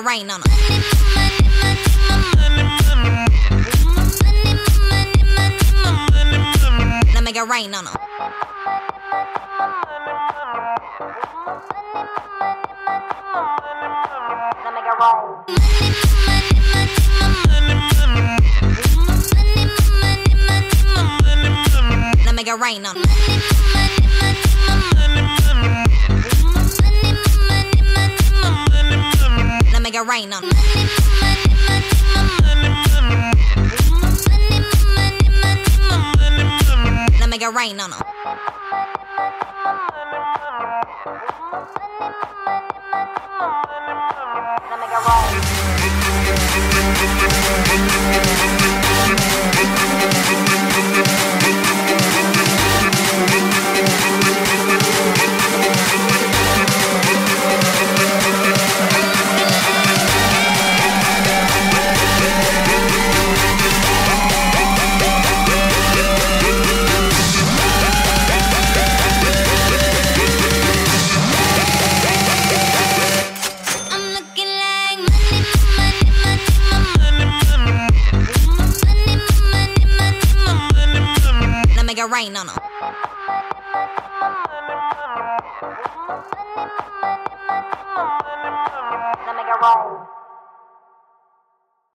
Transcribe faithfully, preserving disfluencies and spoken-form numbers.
rain on 'em. Now make it rain on 'em. Now make it rain. Now make it rain on 'em. Now make it rain on 'em. Now make it rain on 'em. Now make it rain. Make it rain on 'em. Now make it rain.